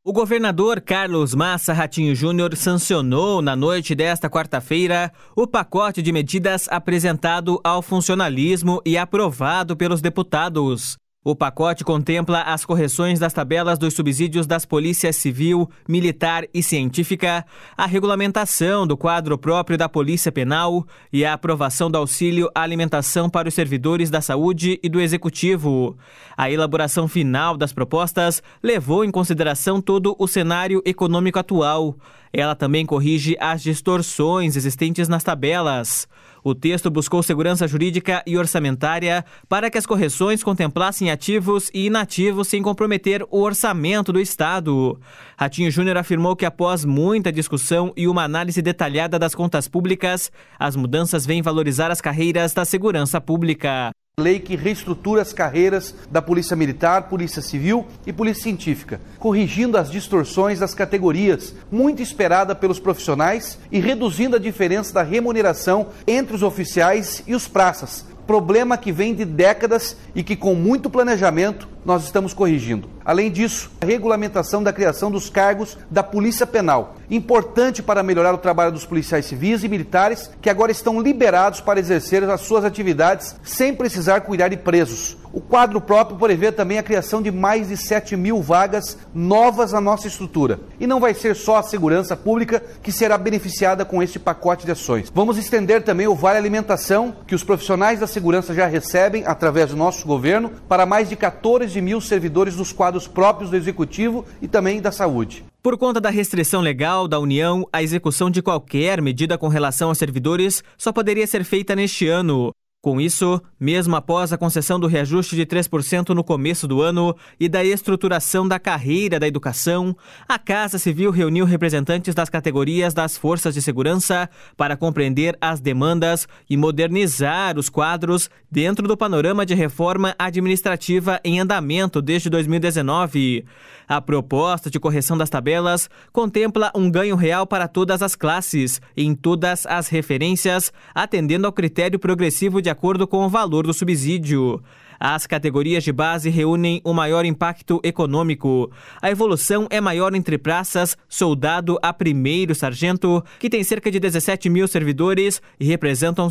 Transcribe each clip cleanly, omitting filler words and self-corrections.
O governador Carlos Massa Ratinho Júnior sancionou na noite desta quarta-feira o pacote de medidas apresentado ao funcionalismo e aprovado pelos deputados. O pacote contempla as correções das tabelas dos subsídios das polícias civil, militar e científica, a regulamentação do quadro próprio da Polícia Penal e a aprovação do auxílio à alimentação para os servidores da saúde e do executivo. A elaboração final das propostas levou em consideração todo o cenário econômico atual. Ela também corrige as distorções existentes nas tabelas. O texto buscou segurança jurídica e orçamentária para que as correções contemplassem ativos e inativos sem comprometer o orçamento do Estado. Ratinho Júnior afirmou que após muita discussão e uma análise detalhada das contas públicas, as mudanças vêm valorizar as carreiras da segurança pública. Lei que reestrutura as carreiras da Polícia Militar, Polícia Civil e Polícia Científica, corrigindo as distorções das categorias, muito esperada pelos profissionais, e reduzindo a diferença da remuneração entre os oficiais e os praças. Problema que vem de décadas e que, com muito planejamento, nós estamos corrigindo. Além disso, a regulamentação da criação dos cargos da Polícia Penal, importante para melhorar o trabalho dos policiais civis e militares, que agora estão liberados para exercer as suas atividades sem precisar cuidar de presos. O quadro próprio prevê também a criação de mais de 7.000 vagas novas na nossa estrutura. E não vai ser só a segurança pública que será beneficiada com este pacote de ações. Vamos estender também o Vale Alimentação, que os profissionais da segurança já recebem através do nosso governo, para mais de 14.000 servidores dos quadros próprios do Executivo e também da Saúde. Por conta da restrição legal da União, a execução de qualquer medida com relação aos servidores só poderia ser feita neste ano. Com isso, mesmo após a concessão do reajuste de 3% no começo do ano e da estruturação da carreira da educação, a Casa Civil reuniu representantes das categorias das forças de segurança para compreender as demandas e modernizar os quadros dentro do panorama de reforma administrativa em andamento desde 2019. A proposta de correção das tabelas contempla um ganho real para todas as classes, em todas as referências, atendendo ao critério progressivo de acordo com o valor do subsídio. As categorias de base reúnem o maior impacto econômico. A evolução é maior entre praças, soldado a primeiro sargento, que tem cerca de 17.000 servidores e representam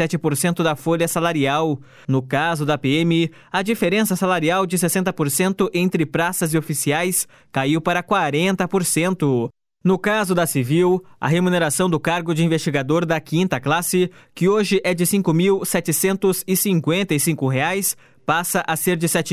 77% da folha salarial. No caso da PM, a diferença salarial de 60% entre praças e oficiais caiu para 40%. No caso da Civil, a remuneração do cargo de investigador da 5ª classe, que hoje é de R$ 5.755, passa a ser de R$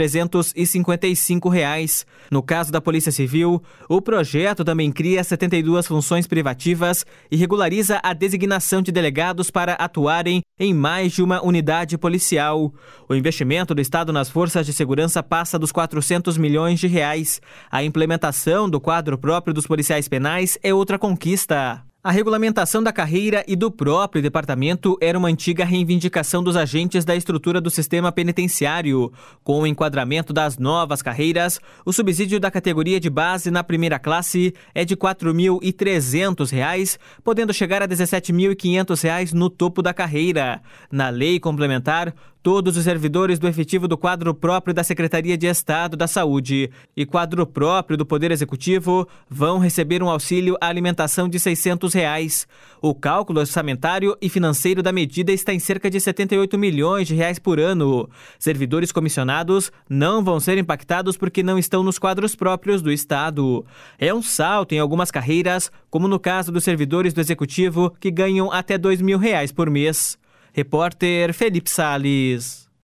7.355. No caso da Polícia Civil, o projeto também cria 72 funções privativas e regulariza a designação de delegados para atuarem em mais de uma unidade policial. O investimento do Estado nas forças de segurança passa dos R$ 400 milhões. A implementação do quadro próprio dos policiais penais é outra conquista. A regulamentação da carreira e do próprio departamento era uma antiga reivindicação dos agentes da estrutura do sistema penitenciário. Com o enquadramento das novas carreiras, o subsídio da categoria de base na primeira classe é de R$ 4.300, podendo chegar a R$ 17.500 no topo da carreira. Na lei complementar, todos os servidores do efetivo do quadro próprio da Secretaria de Estado da Saúde e quadro próprio do Poder Executivo vão receber um auxílio à alimentação de R$ 600. O cálculo orçamentário e financeiro da medida está em cerca de R$ 78 milhões por ano. Servidores comissionados não vão ser impactados porque não estão nos quadros próprios do Estado. É um salto em algumas carreiras, como no caso dos servidores do Executivo, que ganham até R$ 2.000 por mês. Repórter Felipe Salles.